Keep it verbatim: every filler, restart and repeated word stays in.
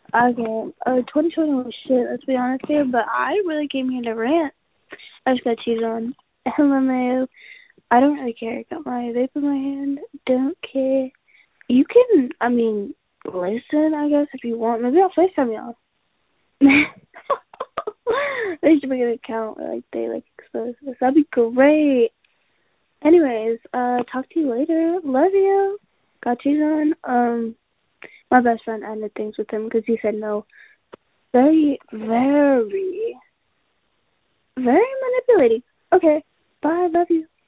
Okay, uh, twenty twenty was shit, let's be honest here, but I really came here to rant. I just got cheese on. Hello, Mayo. I don't really care. Got my vape in my hand. Don't care. You can, I mean, listen, I guess, if you want. Maybe I'll FaceTime y'all. They should make an account where, like, they, like, expose this. That'd be great. Anyways, uh, talk to you later. Love you. Got cheese on. Um, my best friend ended things with him because he said no. Very, very, very manipulating. Okay, bye. Love you.